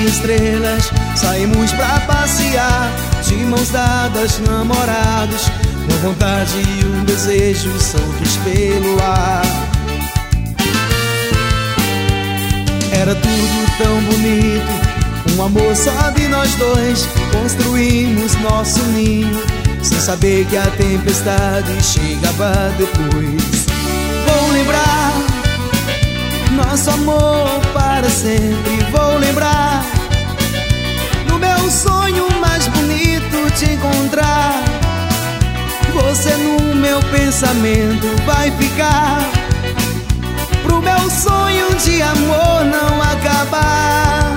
de estrelas, saímos pra passear, de mãos dadas, namorados, com vontade e um desejo soltos pelo ar. Era tudo tão bonito, um amor só de nós dois. Construímos nosso ninho, sem saber que a tempestade chegava depois. Vou lembrar nosso amor para sempre. Vou lembrar no meu sonho mais bonito te encontrar. Você no meu pensamento vai ficar, pro meu sonho de amor não acabar.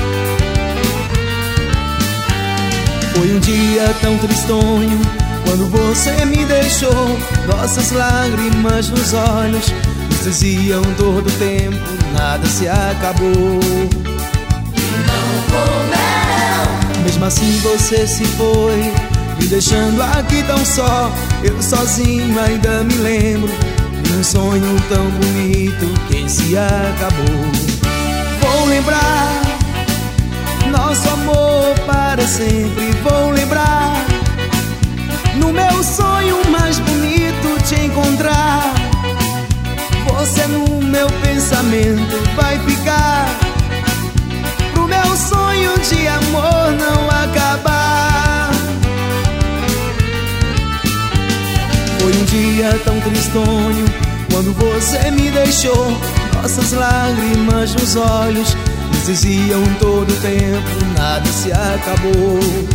Foi um dia tão tristonho quando você me deixou. Nossas lágrimas nos olhos nos diziam todo o tempo: nada se acabou. Não vou não. Mesmo assim você se foi, me deixando aqui tão só. Eu sozinho ainda me lembro de um sonho tão bonito que se acabou. Vou lembrar nosso amor para sempre. Vou lembrar no meu sonho mais bonito te encontrar. Você no meu pensamento vai ficar, pro meu sonho de amor não acabar. Foi um dia tão tristonho quando você me deixou. Nossas lágrimas nos olhos nos diziam todo o tempo: nada se acabou.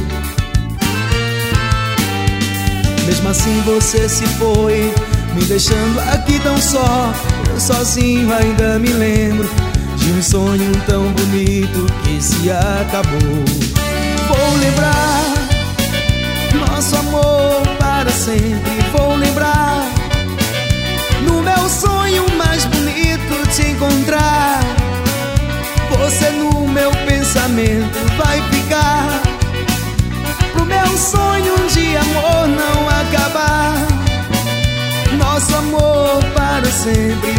Mesmo assim você se foi, me deixando aqui tão só. Eu sozinho ainda me lembro de um sonho tão bonito que se acabou. Vou lembrar nosso amor para sempre. Vou lembrar no meu sonho mais bonito te encontrar. Você no meu pensamento vai ficar, pro meu sonho de amor não acabar. Nosso amor para sempre